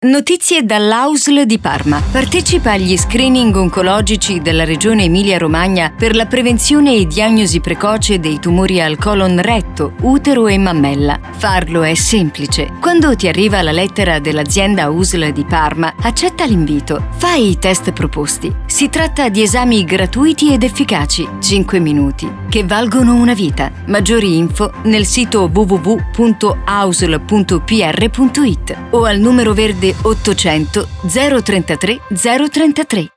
Notizie dall'AUSL di Parma. Partecipa agli screening oncologici della Regione Emilia-Romagna per la prevenzione e diagnosi precoce dei tumori al colon retto, utero e mammella. Farlo è semplice. Quando ti arriva la lettera dell'azienda AUSL di Parma, accetta l'invito. Fai i test proposti. Si tratta di esami gratuiti ed efficaci, 5 minuti, che valgono una vita. Maggiori info nel sito www.ausl.pr.it o al numero verde 800 033 033.